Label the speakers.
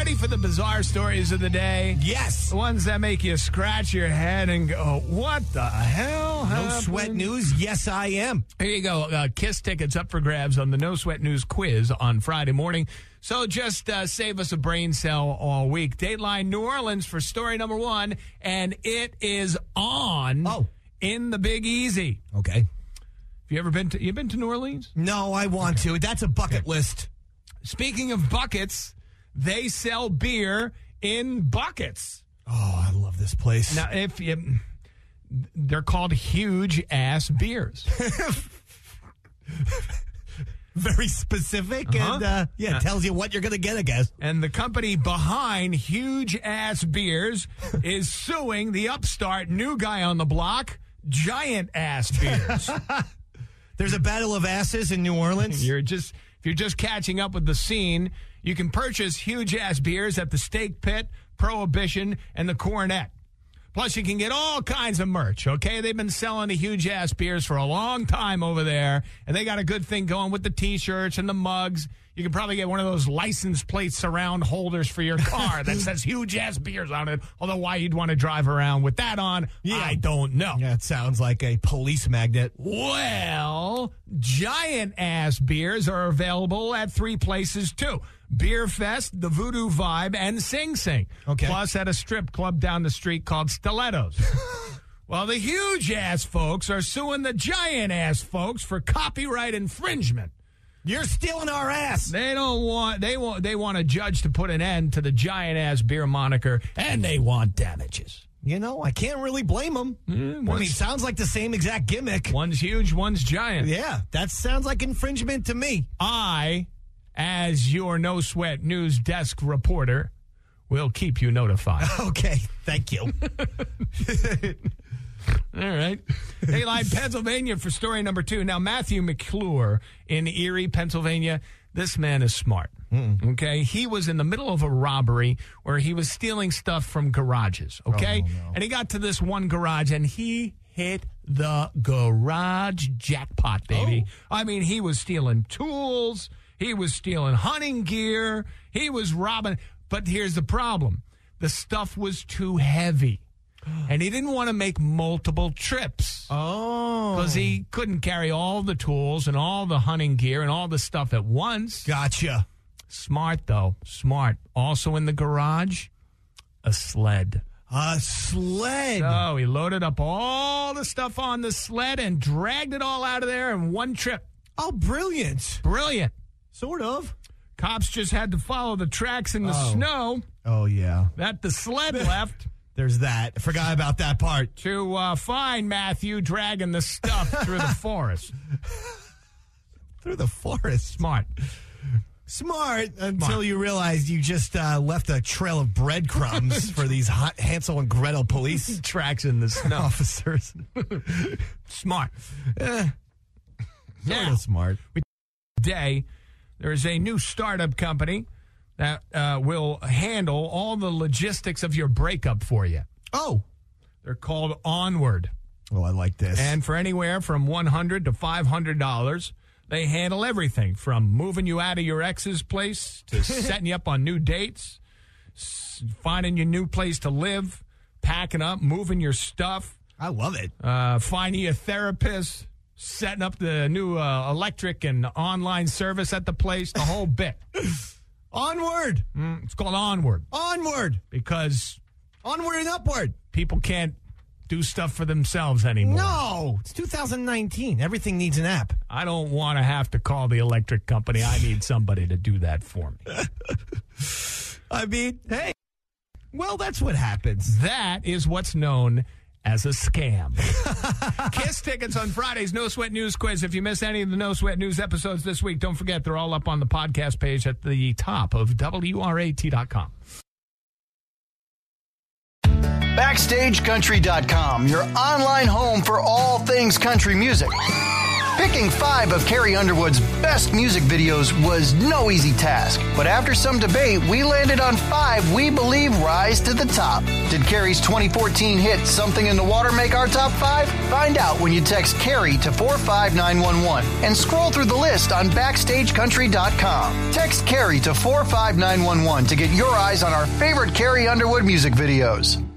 Speaker 1: ready for the bizarre stories of the day?
Speaker 2: Yes.
Speaker 1: The ones that make you scratch your head and go, what the hell happened?
Speaker 2: No sweat news? Yes, I am.
Speaker 1: Here you go. KISS tickets up for grabs on the No Sweat News quiz on Friday morning. So just save us a brain cell all week. Dateline New Orleans for story number 1, and it is on in the Big Easy.
Speaker 2: Okay.
Speaker 1: Have you ever been to New Orleans?
Speaker 2: No, I want to. That's a bucket list.
Speaker 1: Speaking of buckets, they sell beer in buckets.
Speaker 2: Oh, I love this place.
Speaker 1: Now, they're called huge-ass beers.
Speaker 2: Very specific and, tells you what you're going to get, I guess.
Speaker 1: And the company behind huge-ass beers is suing the upstart new guy on the block, giant-ass beers.
Speaker 2: There's a battle of asses in New Orleans?
Speaker 1: If you're just catching up with the scene, you can purchase huge-ass beers at the Steak Pit, Prohibition, and the Cornet. Plus, you can get all kinds of merch, okay? They've been selling the huge-ass beers for a long time over there, and they got a good thing going with the T-shirts and the mugs. You can probably get one of those license plate surround holders for your car that says huge-ass beers on it, although why you'd want to drive around with that on, I don't know.
Speaker 2: Yeah, it sounds like a police magnet.
Speaker 1: Well, giant-ass beers are available at 3 places, too. Beer Fest, the Voodoo Vibe, and Sing Sing.
Speaker 2: Okay.
Speaker 1: Plus at a strip club down the street called Stilettos. Well, the huge-ass folks are suing the giant-ass folks for copyright infringement.
Speaker 2: You're stealing our ass.
Speaker 1: They want a judge to put an end to the giant-ass beer moniker, and they want damages.
Speaker 2: You know, I can't really blame them. It sounds like the same exact gimmick.
Speaker 1: One's huge, one's giant.
Speaker 2: Yeah, that sounds like infringement to me.
Speaker 1: I, as your No Sweat News desk reporter, will keep you notified.
Speaker 2: Okay, thank you.
Speaker 1: All right. Dayline, Pennsylvania for story number 2. Now, Matthew McClure in Erie, Pennsylvania, this man is smart. Okay? He was in the middle of a robbery where he was stealing stuff from garages. Okay?
Speaker 2: Oh, no.
Speaker 1: And he got to this one garage and he hit the garage jackpot, baby. I mean, he was stealing tools. He was stealing hunting gear. He was robbing. But here's the problem. The stuff was too heavy. And he didn't want to make multiple trips.
Speaker 2: Oh.
Speaker 1: Because he couldn't carry all the tools and all the hunting gear and all the stuff at once.
Speaker 2: Gotcha.
Speaker 1: Smart, though. Smart. Also in the garage, a sled.
Speaker 2: A sled.
Speaker 1: So he loaded up all the stuff on the sled and dragged it all out of there in one trip.
Speaker 2: Oh, brilliant.
Speaker 1: Brilliant.
Speaker 2: Sort of.
Speaker 1: Cops just had to follow the tracks in the snow
Speaker 2: Oh, yeah.
Speaker 1: that the sled left.
Speaker 2: There's that. Forgot about that part.
Speaker 1: To find Matthew dragging the stuff through the forest.
Speaker 2: Through the forest. Smart until you realized you just left a trail of breadcrumbs for these hot Hansel and Gretel police
Speaker 1: Tracks in the snow.
Speaker 2: officers.
Speaker 1: Smart.
Speaker 2: Sort of smart.
Speaker 1: Today, there is a new startup company that will handle all the logistics of your breakup for you.
Speaker 2: Oh.
Speaker 1: They're called Onward.
Speaker 2: Oh, I like this.
Speaker 1: And for anywhere from $100 to $500, they handle everything from moving you out of your ex's place to setting you up on new dates, finding your new place to live, packing up, moving your stuff.
Speaker 2: I love it.
Speaker 1: Finding you a therapist, setting up the new electric and online service at the place, the whole bit.
Speaker 2: Onward.
Speaker 1: It's called Onward.
Speaker 2: Onward.
Speaker 1: Because
Speaker 2: Onward and upward.
Speaker 1: people can't do stuff for themselves anymore.
Speaker 2: No. It's 2019. Everything needs an app.
Speaker 1: I don't want to have to call the electric company. I need somebody to do that for me.
Speaker 2: I mean, hey. Well, that's what happens.
Speaker 1: That is what's known as a scam. KISS tickets on Friday's No Sweat News quiz. If you miss any of the No Sweat News episodes this week, don't forget they're all up on the podcast page at the top of WRAT.com.
Speaker 3: BackstageCountry.com, your online home for all things country music. Picking 5 of Carrie Underwood's best music videos was no easy task, but after some debate, we landed on 5 we believe rise to the top. Did Carrie's 2014 hit Something in the Water make our top 5? Find out when you text Carrie to 45911 and scroll through the list on BackstageCountry.com. Text Carrie to 45911 to get your eyes on our favorite Carrie Underwood music videos.